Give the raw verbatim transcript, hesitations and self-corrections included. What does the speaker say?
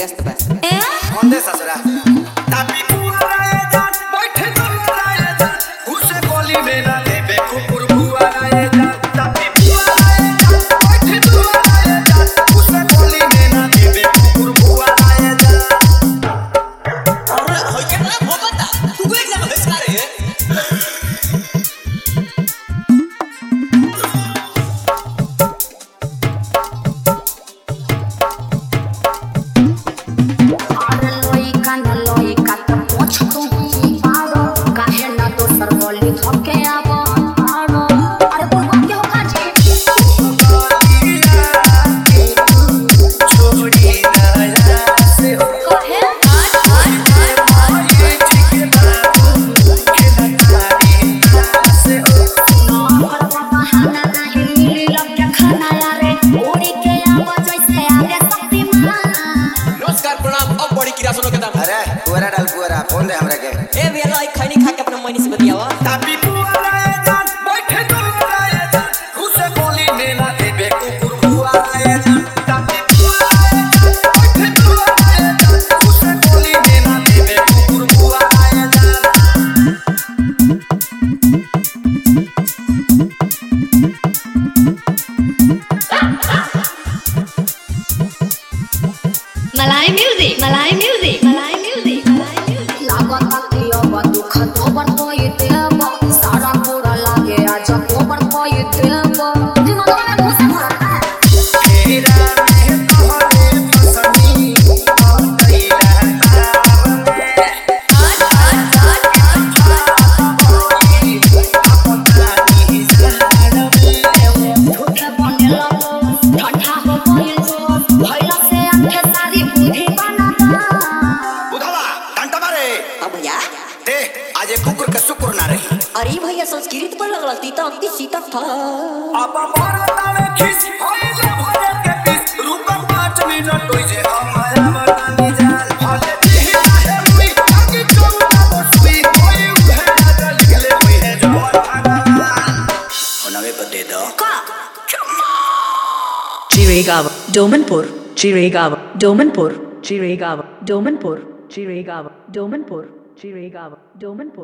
व्यस्त बा कौन दे ससुरा तापी बुआ राय जान बैठे तो राय जान उसे गोली में ना लेबे कुकुर बुआ राय जान तापी बुआ राय जान बैठे तो राय जान उसे गोली में ना लेबे कुकुर बुआ राय जान। अरे होय के ना हो बता तू एकदम हंसका रे अरे पुअरा डाल पुअरा फोन दे हमरा के ए बेला आई खैनी खा के अपना मनी से बतियावा तापी बुआ राय जान बैठे तो राय जान उसे गोली में ना लेबे कुकुर बुआ राय जान तापी बुआ राय जान बैठे तो राय जान उसे गोली में ना लेबे कुकुर बुआ राय जान। Malay music, Malay music, Malay music, Malay music. लागत दियो बंदूक खतोबर कोई देव सारा पूरा लागे आज कोबर कोई देव दिमाग में घुसे भरता तेरा में तोहरे फसनी और कैला ताव में झूठे बनेला ठंडा हो गइल जो भइला से अंधे सारी बुद्धि बनाता बुधवा घंटा मारे अब भैया दे आज एक कुकुर के शुक्र ना रही अरे भैया संस्कृत पर लगल तीता अंति सीता था अब मारता में खिस होइले भरे के बीच रुक पाँच मिनट होई जे हमारा मरनी जाल भले दिही है हुई ताकि चौका बसुई होई उहे ना लिखले हुई है जो भगवान होनवे पर दे दो Chirigava, Domanpur, Chirigava, Domanpur, Chirigava, Domanpur, Chirigava, Domanpur, Chirigava, Domanpur.